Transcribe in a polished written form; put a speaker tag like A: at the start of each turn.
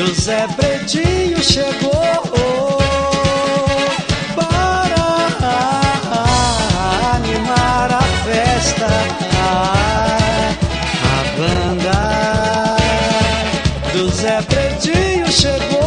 A: o Zé Pretinho chegou para animar a festa. A banda do Zé Pretinho chegou.